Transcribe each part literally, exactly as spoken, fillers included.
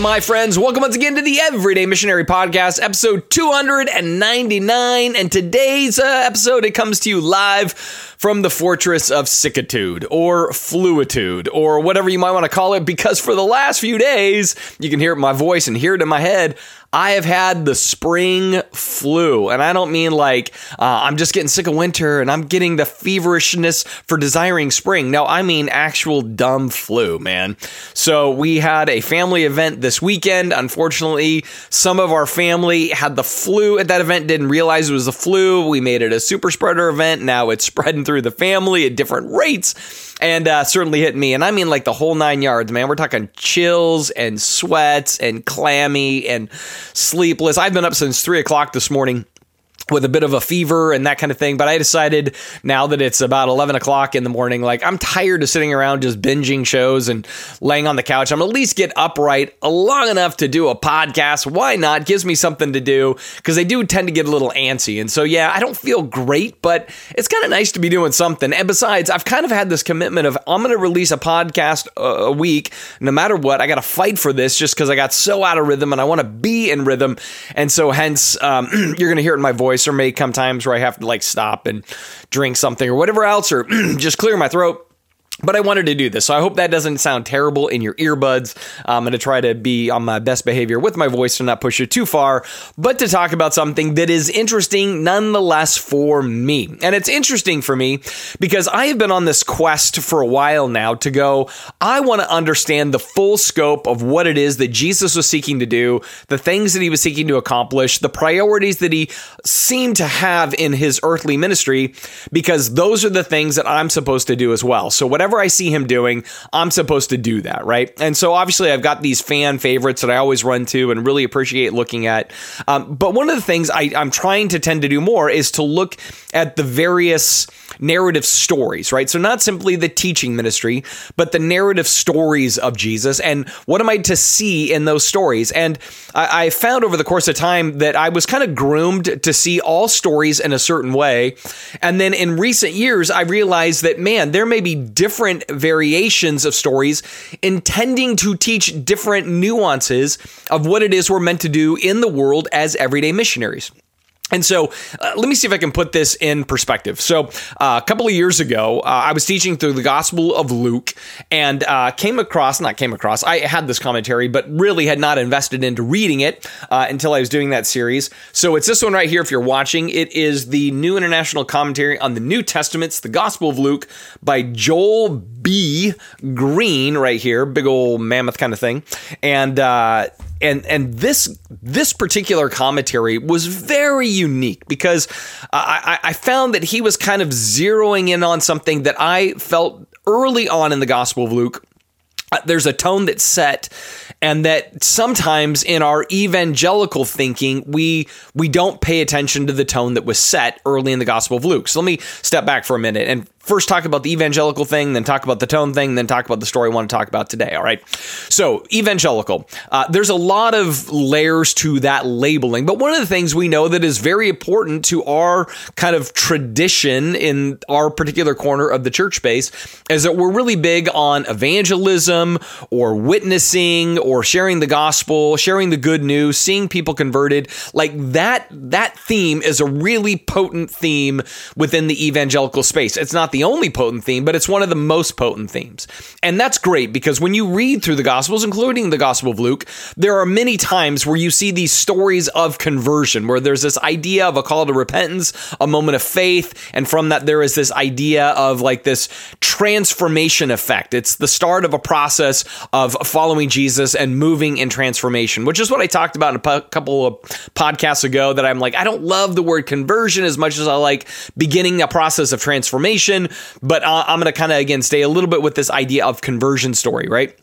my friends. Welcome once again to the Everyday Missionary Podcast, episode two ninety-nine. And today's uh, episode, it comes to you live from the Fortress of Sickitude, or Fluitude, or whatever you might want to call it, because for the last few days, you can hear it in my voice and hear it in my head, I have had the spring flu, and I don't mean like uh, I'm just getting sick of winter and I'm getting the feverishness for desiring spring. No, I mean actual dumb flu, man. So we had a family event this weekend. Unfortunately, some of our family had the flu at that event, didn't realize it was the flu. We made it a super spreader event. Now it's spreading through the family at different rates, and uh, certainly hit me. And I mean like the whole nine yards, man. We're talking chills and sweats and clammy and sleepless. I've been up since three o'clock this morning with a bit of a fever and that kind of thing. But I decided now that it's about eleven o'clock in the morning, like I'm tired of sitting around just binging shows and laying on the couch. I'm gonna at least get upright long enough to do a podcast. Why not? Gives me something to do, because I do tend to get a little antsy. And so, yeah, I don't feel great, but it's kind of nice to be doing something. And besides, I've kind of had this commitment of I'm going to release a podcast a week, no matter what. I got to fight for this just because I got so out of rhythm and I want to be in rhythm. And so hence, um, you're going to hear it in my voice. There may come times where I have to like stop and drink something or whatever else, or just clear my throat. But I wanted to do this, so I hope that doesn't sound terrible in your earbuds. I'm going to try to be on my best behavior with my voice to not push it too far, but to talk about something that is interesting nonetheless for me. And it's interesting for me because I have been on this quest for a while now to go, I want to understand the full scope of what it is that Jesus was seeking to do, the things that he was seeking to accomplish, the priorities that he seemed to have in his earthly ministry, because those are the things that I'm supposed to do as well. So whatever I see him doing, I'm supposed to do that, right? And so obviously I've got these fan favorites that I always run to and really appreciate looking at. Um, but one of the things I, I'm trying to tend to do more is to look at the various narrative stories, right? So not simply the teaching ministry, but the narrative stories of Jesus, and what am I to see in those stories? And I, I found over the course of time that I was kind of groomed to see all stories in a certain way. And then in recent years, I realized that, man, there may be different variations of stories intending to teach different nuances of what it is we're meant to do in the world as everyday missionaries. And so uh, let me see if I can put this in perspective. So uh, a couple of years ago, uh, I was teaching through the Gospel of Luke and uh, came across, not came across, I had this commentary, but really had not invested into reading it uh, until I was doing that series. So it's this one right here if you're watching. It is the New International Commentary on the New Testament, the Gospel of Luke by Joel B. Green right here, big old mammoth kind of thing. And uh And and this this particular commentary was very unique because I, I found that he was kind of zeroing in on something that I felt early on in the Gospel of Luke. There's a tone that's set, and that sometimes in our evangelical thinking, we we don't pay attention to the tone that was set early in the Gospel of Luke. So let me step back for a minute and first talk about the evangelical thing, then talk about the tone thing, then talk about the story I want to talk about today, all right? So, evangelical. Uh, there's a lot of layers to that labeling, but one of the things we know that is very important to our kind of tradition in our particular corner of the church space is that we're really big on evangelism or witnessing or sharing the gospel, sharing the good news, seeing people converted. Like that, that theme is a really potent theme within the evangelical space. It's not the only potent theme, but it's one of the most potent themes. And that's great because when you read through the Gospels, including the Gospel of Luke, there are many times where you see these stories of conversion, where there's this idea of a call to repentance, a moment of faith, and from that there is this idea of like this transformation effect. It's the start of a process of following Jesus and moving in transformation, which is what I talked about in a po- couple of podcasts ago, that I'm like, I don't love the word conversion as much as I like beginning a process of transformation. But uh, I'm going to kind of, again, stay a little bit with this idea of conversion story, right?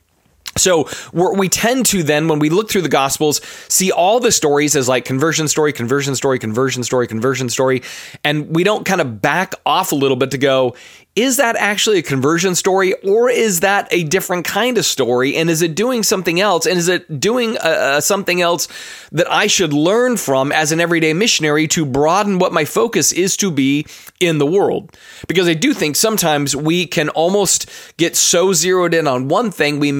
So we're, we tend to then, when we look through the Gospels, see all the stories as like conversion story, conversion story, conversion story, conversion story. And we don't kind of back off a little bit to go, is that actually a conversion story, or is that a different kind of story? And is it doing something else? And is it doing uh, something else that I should learn from as an everyday missionary to broaden what my focus is to be in the world? Because I do think sometimes we can almost get so zeroed in on one thing, we may miss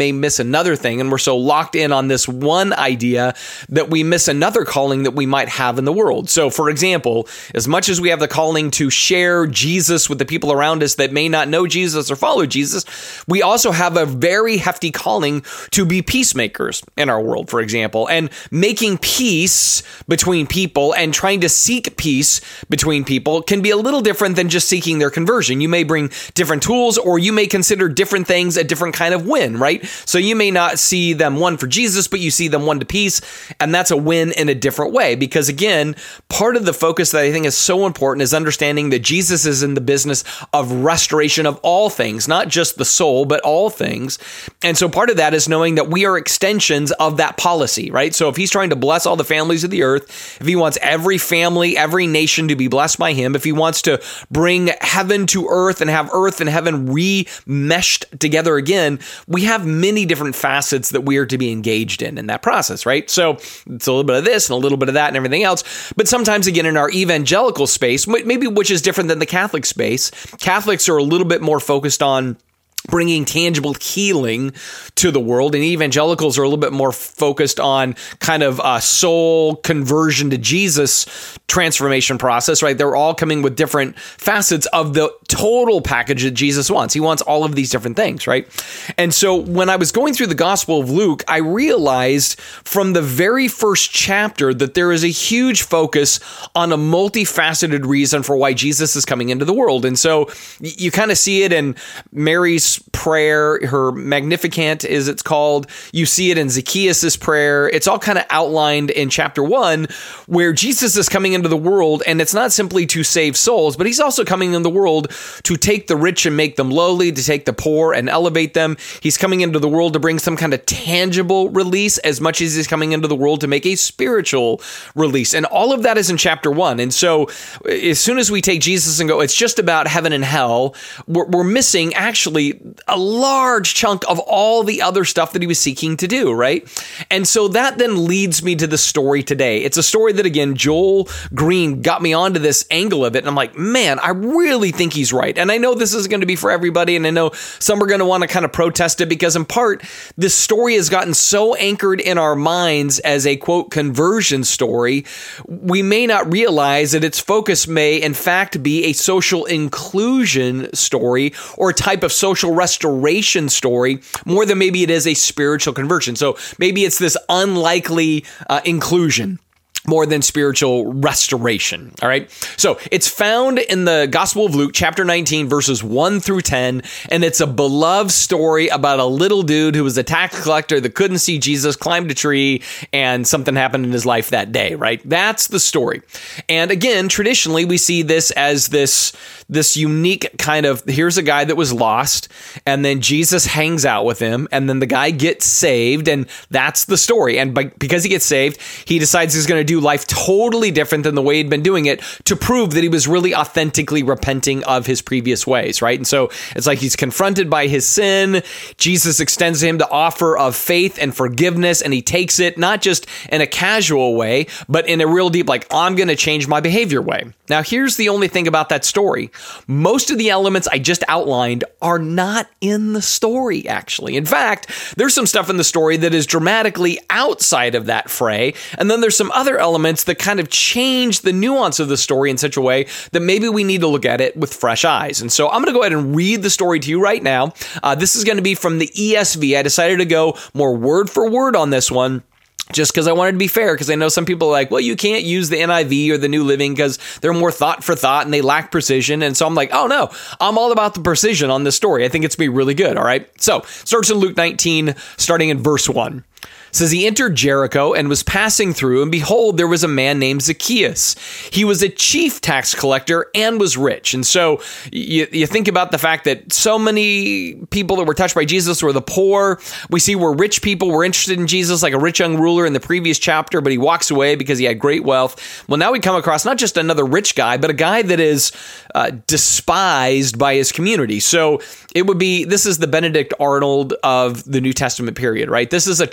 another thing, and we're so locked in on this one idea that we miss another calling that we might have in the world. So, for example, as much as we have the calling to share Jesus with the people around us that may not know Jesus or follow Jesus, we also have a very hefty calling to be peacemakers in our world, for example, and making peace between people and trying to seek peace between people can be a little different than just seeking their conversion. You may bring different tools, or you may consider different things a different kind of win, right? So you may not see them one for Jesus, but you see them one to peace, and that's a win in a different way. Because again, part of the focus that I think is so important is understanding that Jesus is in the business of restoration of all things, not just the soul, but all things. And so part of that is knowing that we are extensions of that policy, right? So if he's trying to bless all the families of the earth, if he wants every family, every nation to be blessed by him, if he wants to bring heaven to earth and have earth and heaven re-meshed together again, we have many different facets that we are to be engaged in in that process, right? So it's a little bit of this and a little bit of that and everything else. But sometimes, again, in our evangelical space, maybe which is different than the Catholic space, Catholics are a little bit more focused on bringing tangible healing to the world, and evangelicals are a little bit more focused on kind of a soul conversion to Jesus transformation process, right? They're all coming with different facets of the total package that Jesus wants. He wants all of these different things, right? And so when I was going through the Gospel of Luke, I realized from the very first chapter that there is a huge focus on a multifaceted reason for why Jesus is coming into the world. And so you kind of see it in Mary's prayer, her Magnificat, as it's called. You see it in Zacchaeus' prayer. It's all kind of outlined in chapter one, where Jesus is coming into the world, and it's not simply to save souls, but he's also coming in the world to take the rich and make them lowly, to take the poor and elevate them. He's coming into the world to bring some kind of tangible release, as much as he's coming into the world to make a spiritual release. And all of that is in chapter one. And so as soon as we take Jesus and go, it's just about heaven and hell, we're, we're missing actually a large chunk of all the other stuff that he was seeking to do, right? And so that then leads me to the story today. It's a story that, again, Joel Green got me onto this angle of it. And I'm like, man, I really think he's right. And I know this is going to be for everybody. And I know some are going to want to kind of protest it because in part, this story has gotten so anchored in our minds as a quote conversion story, we may not realize that its focus may in fact be a social inclusion story or a type of social restoration story more than maybe it is a spiritual conversion. So maybe it's this unlikely uh, inclusion more than spiritual restoration. All right. So it's found in the Gospel of Luke, chapter nineteen, verses one through ten. And it's a beloved story about a little dude who was a tax collector that couldn't see Jesus, climbed a tree, and something happened in his life that day, right? That's the story. And again, traditionally, we see this as this, this unique kind of, here's a guy that was lost, and then Jesus hangs out with him, and then the guy gets saved, and that's the story. And by, because he gets saved, he decides he's going to do life totally different than the way he'd been doing it to prove that he was really authentically repenting of his previous ways, right? And so it's like he's confronted by his sin. Jesus extends to him the offer of faith and forgiveness, and he takes it not just in a casual way, but in a real deep, like, I'm going to change my behavior way. Now, here's the only thing about that story. Most of the elements I just outlined are not in the story, actually. In fact, there's some stuff in the story that is dramatically outside of that fray, and then there's some other elements that kind of change the nuance of the story in such a way that maybe we need to look at it with fresh eyes. And so I'm going to go ahead and read the story to you right now. Uh, this is going to be from the E S V. I decided to go more word for word on this one, just because I wanted to be fair, because I know some people are like, well, you can't use the N I V or the New Living because they're more thought for thought and they lack precision. And so I'm like, oh no, I'm all about the precision on this story. I think it's going to be really good. All right. So starts in Luke nineteen, starting in verse one. It says, he entered Jericho and was passing through, and behold, there was a man named Zacchaeus. He was a chief tax collector and was rich. And so you, you think about the fact that so many people that were touched by Jesus were the poor. We see where rich people were interested in Jesus, like a rich young ruler in the previous chapter, but he walks away because he had great wealth. Well, now we come across not just another rich guy, but a guy that is uh, despised by his community. So it would be, this is the Benedict Arnold of the New Testament period, right? This is a traitor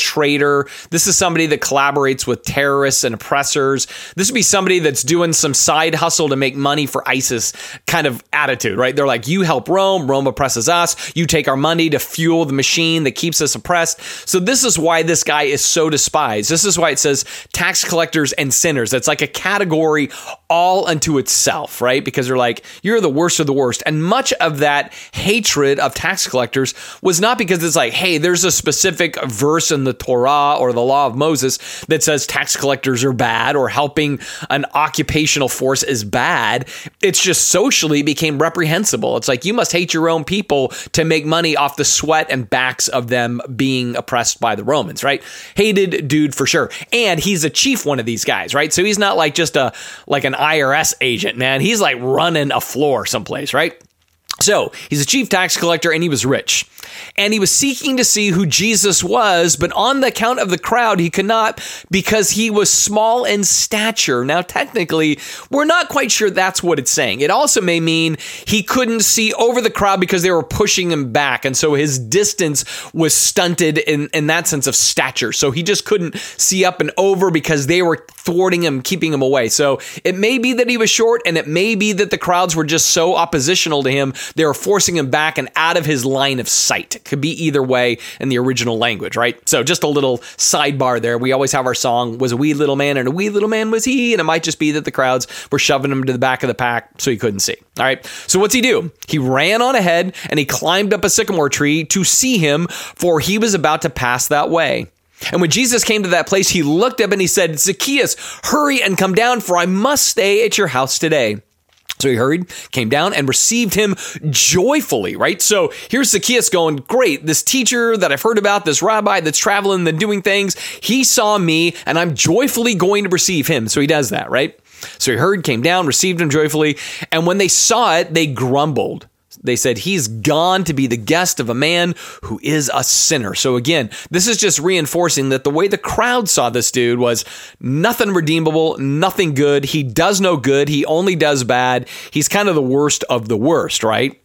traitor. This is somebody that collaborates with terrorists and oppressors. This would be somebody that's doing some side hustle to make money for ISIS kind of attitude, right? They're like, you help Rome, Rome oppresses us. You take our money to fuel the machine that keeps us oppressed. So this is why this guy is so despised. This is why it says tax collectors and sinners. It's like a category all unto itself, right? Because they're like, you're the worst of the worst. And much of that hatred of tax collectors was not because it's like, hey, there's a specific verse in the Torah or the law of Moses that says tax collectors are bad or helping an occupational force is bad. It's just socially became reprehensible. It's like, you must hate your own people to make money off the sweat and backs of them being oppressed by the Romans, right? Hated dude for sure. And he's a chief one of these guys, right? So he's not like just a, like an I R S agent, man. He's like running a floor someplace, right? So he's a chief tax collector and he was rich. And he was seeking to see who Jesus was, but on the account of the crowd, he could not because he was small in stature. Now, technically, we're not quite sure that's what it's saying. It also may mean he couldn't see over the crowd because they were pushing him back. And so his distance was stunted in, in that sense of stature. So he just couldn't see up and over because they were thwarting him, keeping him away. So it may be that he was short, and it may be that the crowds were just so oppositional to him, they were forcing him back and out of his line of sight. It could be either way in the original language, right? So just a little sidebar there. We always have our song, was a wee little man and a wee little man was he. And it might just be that the crowds were shoving him to the back of the pack so he couldn't see. All right. So what's he do? He ran on ahead and he climbed up a sycamore tree to see him, for he was about to pass that way. And when Jesus came to that place, he looked up and he said, Zacchaeus, hurry and come down, for I must stay at your house today. So he hurried, came down, and received him joyfully, right? So here's Zacchaeus going, great, this teacher that I've heard about, this rabbi that's traveling and doing things, he saw me, and I'm joyfully going to receive him. So he does that, right? So he heard, came down, received him joyfully, and when they saw it, they grumbled. They said, he's gone to be the guest of a man who is a sinner. So again, this is just reinforcing that the way the crowd saw this dude was nothing redeemable, nothing good. He does no good. He only does bad. He's kind of the worst of the worst, right?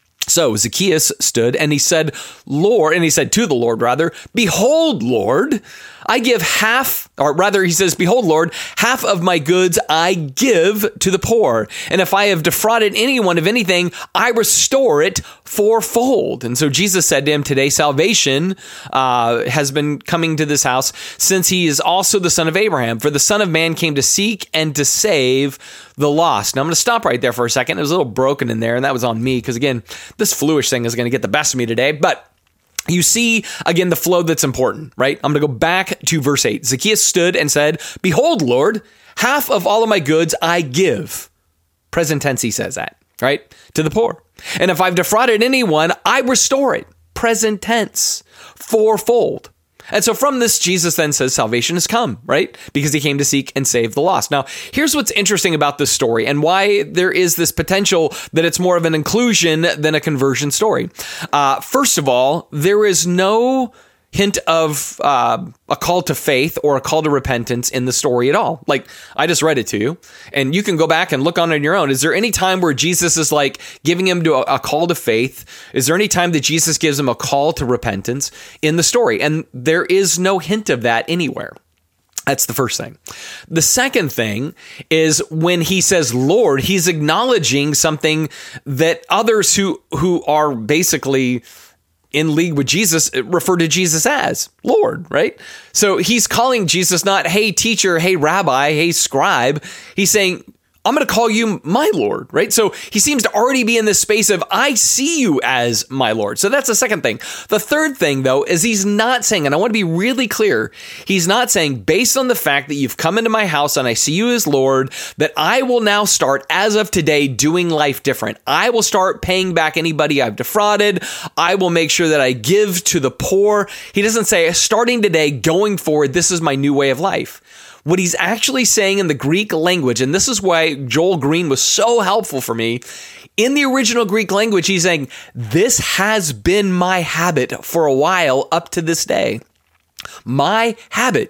So Zacchaeus stood and he said, Lord, and he said to the Lord, rather, behold, Lord, I give half, or rather he says, behold, Lord, half of my goods I give to the poor. And if I have defrauded anyone of anything, I restore it fourfold. And so Jesus said to him, today salvation uh, has been coming to this house, since he is also the son of Abraham. For the Son of Man came to seek and to save the lost. Now I'm going to stop right there for a second. It was a little broken in there, and that was on me, because again, this fluish thing is going to get the best of me today. But you see, again, the flow that's important, right? I'm going to go back to verse eight. Zacchaeus stood and said, behold, Lord, half of all of my goods I give. Present tense, he says that, right? To the poor. And if I've defrauded anyone, I restore it. Present tense, fourfold. And so from this, Jesus then says salvation has come, right? Because he came to seek and save the lost. Now, here's what's interesting about this story and why there is this potential that it's more of an inclusion than a conversion story. Uh, first of all, there is no hint of uh, a call to faith or a call to repentance in the story at all. Like, I just read it to you, and you can go back and look on it on your own. Is there any time where Jesus is like giving him to a, a call to faith? Is there any time that Jesus gives him a call to repentance in the story? And there is no hint of that anywhere. That's the first thing. The second thing is when he says Lord, he's acknowledging something that others who who are basically in league with Jesus refer to Jesus as Lord, right? So he's calling Jesus not, hey, teacher, hey, rabbi, hey, scribe. He's saying, I'm going to call you my Lord, right? So he seems to already be in this space of, I see you as my Lord. So that's the second thing. The third thing, though, is he's not saying, and I want to be really clear, he's not saying, based on the fact that you've come into my house and I see you as Lord, that I will now start, as of today, doing life different. I will start paying back anybody I've defrauded. I will make sure that I give to the poor. He doesn't say, starting today, going forward, this is my new way of life. What he's actually saying in the Greek language, and this is why Joel Green was so helpful for me, in the original Greek language, he's saying, this has been my habit for a while up to this day. My habit.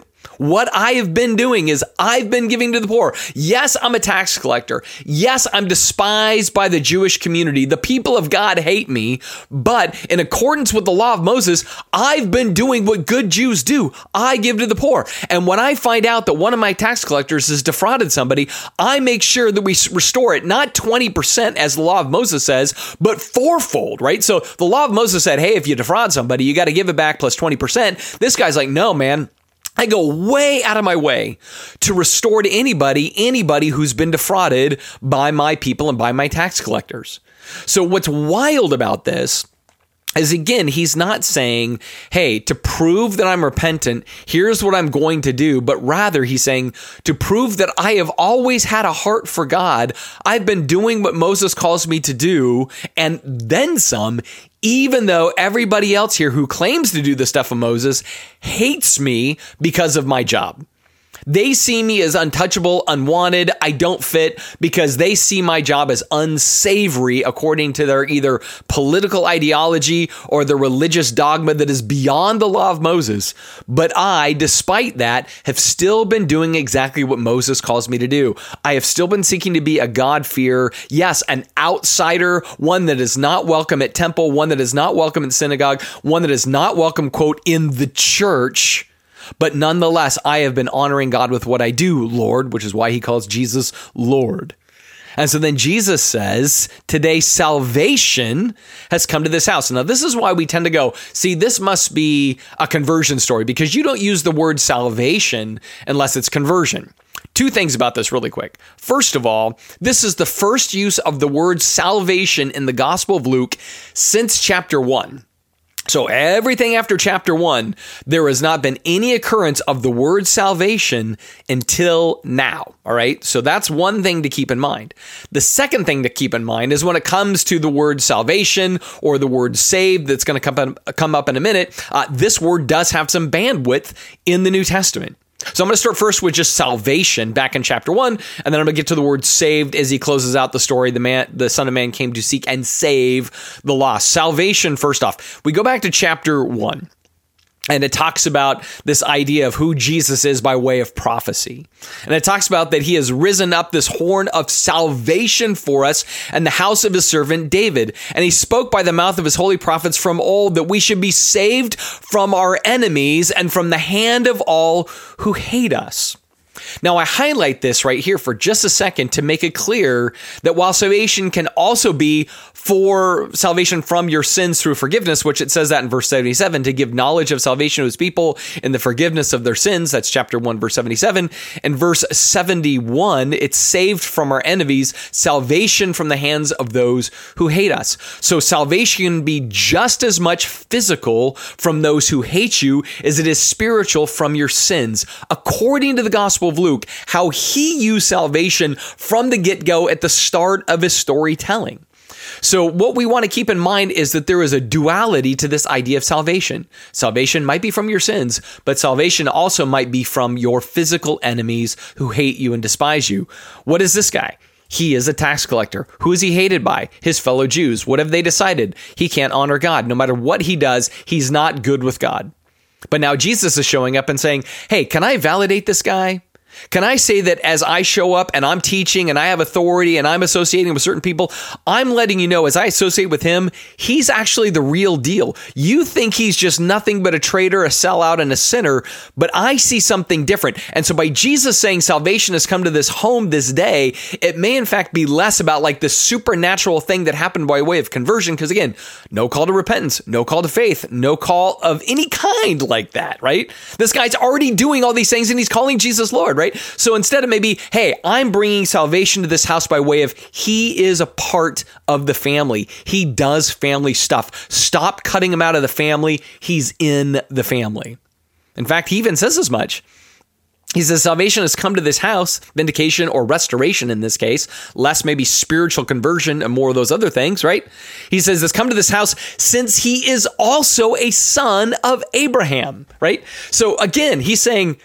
What I have been doing is I've been giving to the poor. Yes, I'm a tax collector. Yes, I'm despised by the Jewish community. The people of God hate me. But in accordance with the law of Moses, I've been doing what good Jews do. I give to the poor. And when I find out that one of my tax collectors has defrauded somebody, I make sure that we restore it, not twenty percent as the law of Moses says, but fourfold, right? So the law of Moses said, hey, if you defraud somebody, you got to give it back plus twenty percent. This guy's like, no, man. I go way out of my way to restore to anybody, anybody who's been defrauded by my people and by my tax collectors. So what's wild about this is, again, he's not saying, hey, to prove that I'm repentant, here's what I'm going to do. But rather, he's saying, to prove that I have always had a heart for God, I've been doing what Moses calls me to do, and then some, even though everybody else here who claims to do the stuff of Moses hates me because of my job. They see me as untouchable, unwanted. I don't fit because they see my job as unsavory according to their either political ideology or the religious dogma that is beyond the law of Moses. But I, despite that, have still been doing exactly what Moses calls me to do. I have still been seeking to be a God-fearer, yes, an outsider, one that is not welcome at temple, one that is not welcome in synagogue, one that is not welcome, quote, in the church. But nonetheless, I have been honoring God with what I do, Lord, which is why he calls Jesus Lord. And so then Jesus says, today salvation has come to this house. Now, this is why we tend to go, see, this must be a conversion story, because you don't use the word salvation unless it's conversion. Two things about this really quick. First of all, this is the first use of the word salvation in the Gospel of Luke since chapter one. So everything after chapter one, there has not been any occurrence of the word salvation until now. All right. So that's one thing to keep in mind. The second thing to keep in mind is when it comes to the word salvation or the word saved, that's going to come, come up in a minute. Uh, this word does have some bandwidth in the New Testament. So I'm going to start first with just salvation back in chapter one, and then I'm going to get to the word saved as he closes out the story. The man, the Son of Man came to seek and save the lost. Salvation, first off, we go back to chapter one. And it talks about this idea of who Jesus is by way of prophecy. And it talks about that he has risen up this horn of salvation for us and the house of his servant David. And he spoke by the mouth of his holy prophets from old that we should be saved from our enemies and from the hand of all who hate us. Now, I highlight this right here for just a second to make it clear that while salvation can also be for salvation from your sins through forgiveness, which it says that in verse seventy-seven, to give knowledge of salvation to his people in the forgiveness of their sins. That's chapter one, verse seventy-seven. And verse seventy-one, it's saved from our enemies, salvation from the hands of those who hate us. So salvation can be just as much physical from those who hate you as it is spiritual from your sins, according to the Gospel of Luke, how he used salvation from the get-go at the start of his storytelling. So what we want to keep in mind is that there is a duality to this idea of salvation. Salvation might be from your sins, but salvation also might be from your physical enemies who hate you and despise you. What is this guy? He is a tax collector. Who is he hated by? His fellow Jews. What have they decided? He can't honor God. No matter what he does, he's not good with God. But now Jesus is showing up and saying, hey, can I validate this guy? Can I say that as I show up and I'm teaching and I have authority and I'm associating with certain people, I'm letting you know as I associate with him, he's actually the real deal. You think he's just nothing but a traitor, a sellout, and a sinner, but I see something different. And so by Jesus saying salvation has come to this home this day, it may in fact be less about like this supernatural thing that happened by way of conversion. Because again, no call to repentance, no call to faith, no call of any kind like that, right? This guy's already doing all these things and he's calling Jesus Lord, right? Right? So instead of maybe, hey, I'm bringing salvation to this house by way of he is a part of the family. He does family stuff. Stop cutting him out of the family. He's in the family. In fact, he even says as much. He says salvation has come to this house, vindication or restoration in this case, less maybe spiritual conversion and more of those other things, right? He says it's come to this house since he is also a son of Abraham, right? So again, he's saying,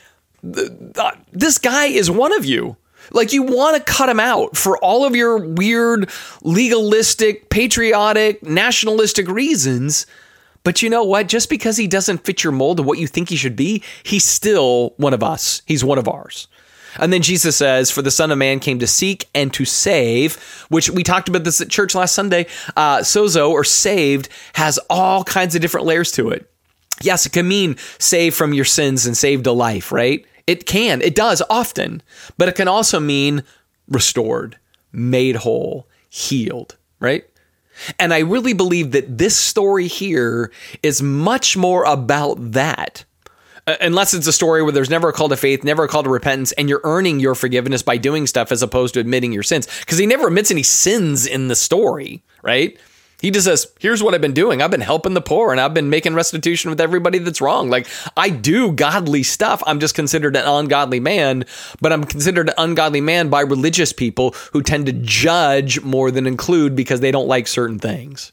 this guy is one of you. Like, you want to cut him out for all of your weird, legalistic, patriotic, nationalistic reasons. But you know what? Just because he doesn't fit your mold of what you think he should be, he's still one of us. He's one of ours. And then Jesus says, for the Son of Man came to seek and to save, which we talked about this at church last Sunday. Uh, sozo, or saved, has all kinds of different layers to it. Yes, it can mean saved from your sins and saved a life, right? It can. It does often. But it can also mean restored, made whole, healed, right? And I really believe that this story here is much more about that. Unless it's a story where there's never a call to faith, never a call to repentance, and you're earning your forgiveness by doing stuff as opposed to admitting your sins. Because he never admits any sins in the story, right? He just says, here's what I've been doing. I've been helping the poor and I've been making restitution with everybody that's wrong. Like, I do godly stuff. I'm just considered an ungodly man, but I'm considered an ungodly man by religious people who tend to judge more than include because they don't like certain things.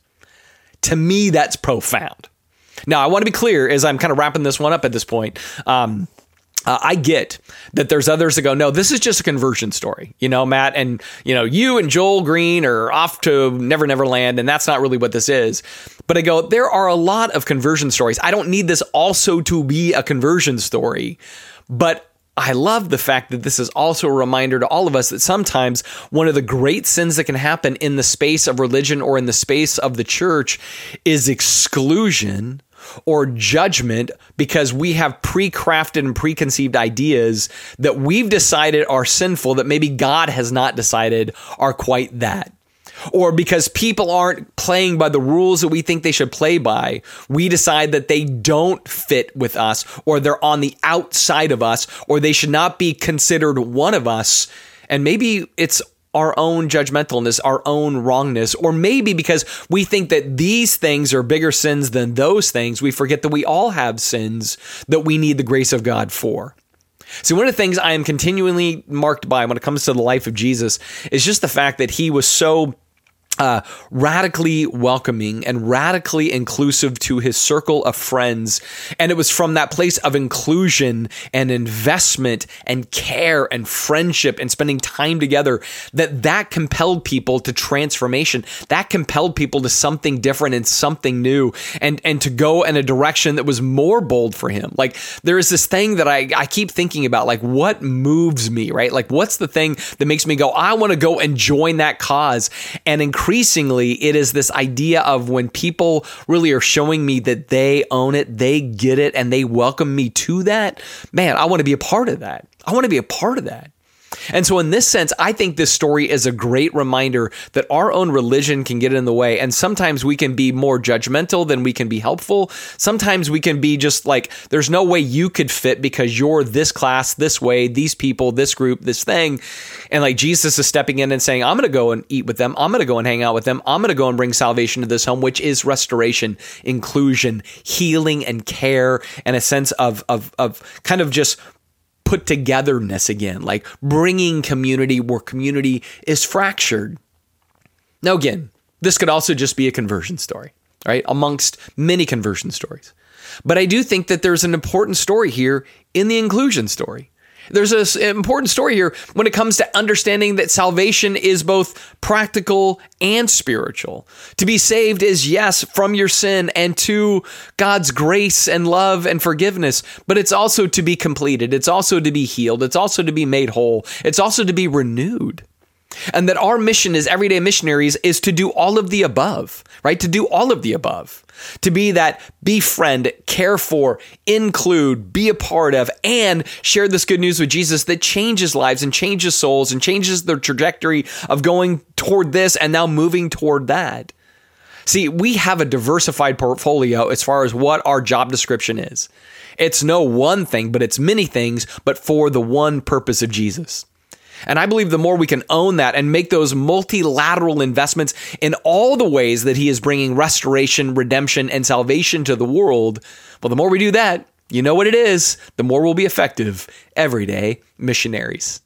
To me, that's profound. Now, I want to be clear as I'm kind of wrapping this one up at this point. Um, uh, I get that there's others that go, no, this is just a conversion story, you know, Matt, and, you know, you and Joel Green are off to Never Never Land, and that's not really what this is. But I go, there are a lot of conversion stories. I don't need this also to be a conversion story, but I love the fact that this is also a reminder to all of us that sometimes one of the great sins that can happen in the space of religion or in the space of the church is exclusion or judgment, because we have pre-crafted and preconceived ideas that we've decided are sinful that maybe God has not decided are quite that. Or because people aren't playing by the rules that we think they should play by, we decide that they don't fit with us, or they're on the outside of us, or they should not be considered one of us. And maybe it's our own judgmentalness, our own wrongness, or maybe because we think that these things are bigger sins than those things, we forget that we all have sins that we need the grace of God for. So one of the things I am continually marked by when it comes to the life of Jesus is just the fact that he was so Uh, radically welcoming and radically inclusive to his circle of friends. And it was from that place of inclusion and investment and care and friendship and spending time together that that compelled people to transformation. That compelled people to something different and something new, and, and to go in a direction that was more bold for him. Like, there is this thing that I, I keep thinking about, like, what moves me, right? Like, what's the thing that makes me go, I want to go and join that cause? And increase Increasingly, it is this idea of when people really are showing me that they own it, they get it, and they welcome me to that. Man, I want to be a part of that. I want to be a part of that. And so in this sense, I think this story is a great reminder that our own religion can get in the way. And sometimes we can be more judgmental than we can be helpful. Sometimes we can be just like, there's no way you could fit because you're this class, this way, these people, this group, this thing. And like Jesus is stepping in and saying, I'm going to go and eat with them. I'm going to go and hang out with them. I'm going to go and bring salvation to this home, which is restoration, inclusion, healing, and care, and a sense of, of, of kind of just put togetherness again, like bringing community where community is fractured. Now, again, this could also just be a conversion story, right? Amongst many conversion stories. But I do think that there's an important story here in the inclusion story. There's an important story here when it comes to understanding that salvation is both practical and spiritual. To be saved is, yes, from your sin and to God's grace and love and forgiveness, but it's also to be completed. It's also to be healed. It's also to be made whole. It's also to be renewed. And that our mission as everyday missionaries is to do all of the above, right? To do all of the above. To be that befriend, care for, include, be a part of, and share this good news with Jesus that changes lives and changes souls and changes their trajectory of going toward this and now moving toward that. See, we have a diversified portfolio as far as what our job description is. It's no one thing, but it's many things, but for the one purpose of Jesus. And I believe the more we can own that and make those multilateral investments in all the ways that he is bringing restoration, redemption, and salvation to the world, well, the more we do that, you know what it is, the more we'll be effective everyday missionaries.